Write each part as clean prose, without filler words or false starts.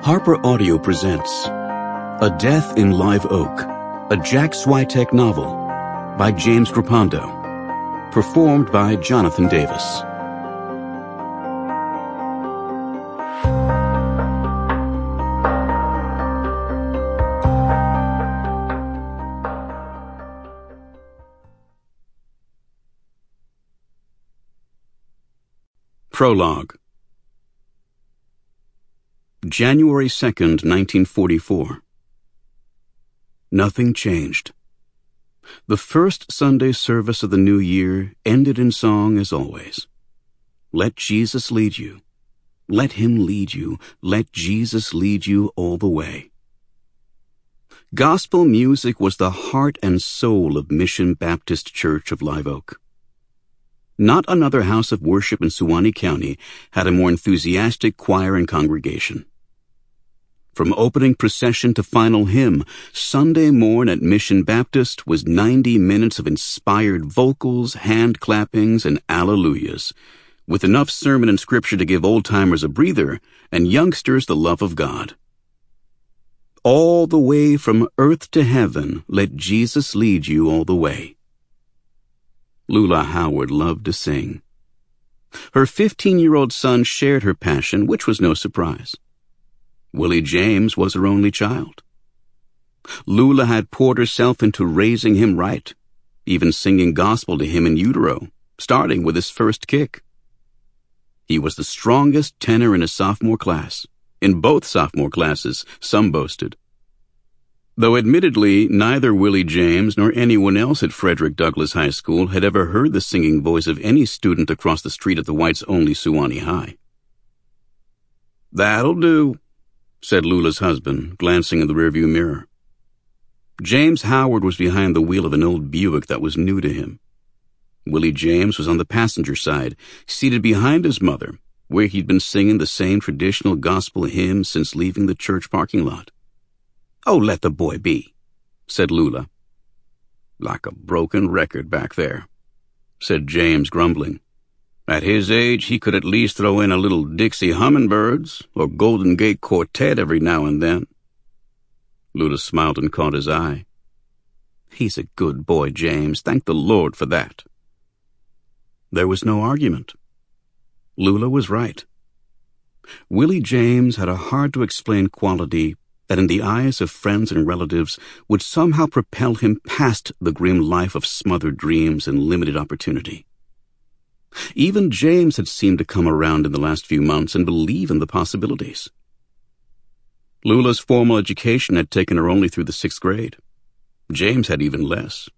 Harper Audio presents A Death in Live Oak, a Jack Switek novel by James Grapondo, performed by Jonathan Davis. Prologue. January 2nd, 1944. Nothing changed. The first Sunday service of the new year ended in song as always. Let Jesus lead you. Let him lead you. Let Jesus lead you all the way. Gospel music was the heart and soul of Mission Baptist Church of Live Oak. Not another house of worship in Suwannee County had a more enthusiastic choir and congregation. From opening procession to final hymn, Sunday morn at Mission Baptist was 90 minutes of inspired vocals, hand clappings, and alleluias, with enough sermon and scripture to give old-timers a breather and youngsters the love of God. All the way from earth to heaven, let Jesus lead you all the way. Lula Howard loved to sing. Her 15-year-old son shared her passion, which was no surprise. Willie James was her only child. Lula had poured herself into raising him right, even singing gospel to him in utero, starting with his first kick. He was the strongest tenor in his sophomore class, in both sophomore classes, some boasted. Though admittedly neither Willie James nor anyone else at Frederick Douglass High School had ever heard the singing voice of any student across the street at the whites-only Suwannee High. "That'll do," said Lula's husband, glancing in the rearview mirror. James Howard was behind the wheel of an old Buick that was new to him. Willie James was on the passenger side, seated behind his mother, where he'd been singing the same traditional gospel hymn since leaving the church parking lot. "Oh, let the boy be," said Lula. "Like a broken record back there," said James, grumbling. "At his age, he could at least throw in a little Dixie Hummingbirds or Golden Gate Quartet every now and then." Lula smiled and caught his eye. "He's a good boy, James. Thank the Lord for that." There was no argument. Lula was right. Willie James had a hard-to-explain quality that in the eyes of friends and relatives would somehow propel him past the grim life of smothered dreams and limited opportunity. Even James had seemed to come around in the last few months and believe in the possibilities. Lula's formal education had taken her only through the 6th grade. James had even less.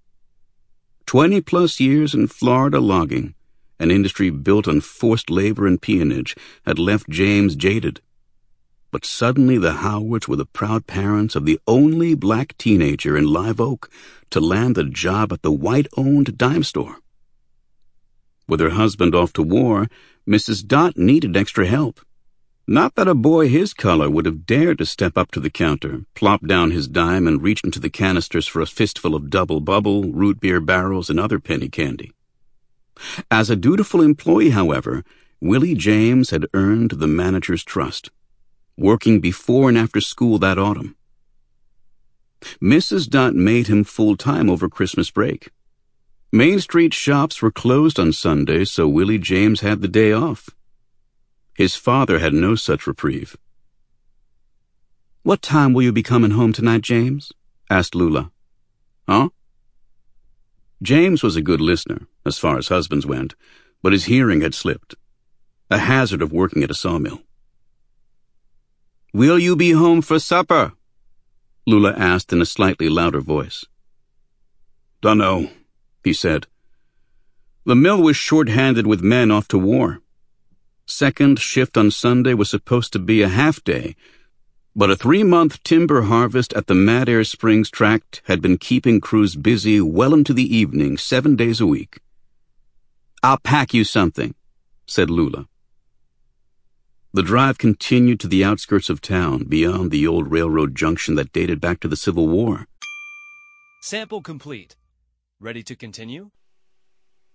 20-plus years in Florida logging, an industry built on forced labor and peonage, had left James jaded. But suddenly the Howards were the proud parents of the only black teenager in Live Oak to land a job at the white-owned dime store. With her husband off to war, Mrs. Dot needed extra help. Not that a boy his color would have dared to step up to the counter, plop down his dime, and reach into the canisters for a fistful of Double Bubble, root beer barrels, and other penny candy. As a dutiful employee, however, Willie James had earned the manager's trust, working before and after school that autumn. Mrs. Dot made him full-time over Christmas break. Main Street shops were closed on Sundays, so Willie James had the day off. His father had no such reprieve. "What time will you be coming home tonight, James?" asked Lula. "Huh?" James was a good listener, as far as husbands went, but his hearing had slipped. A hazard of working at a sawmill. "Will you be home for supper?" Lula asked in a slightly louder voice. "Dunno," he said. The mill was short-handed with men off to war. Second shift on Sunday was supposed to be a half-day, but a 3-month timber harvest at the Mad Air Springs tract had been keeping crews busy well into the evening, 7 days a week. "I'll pack you something," said Lula. The drive continued to the outskirts of town, beyond the old railroad junction that dated back to the Civil War. Sample complete. Ready to continue?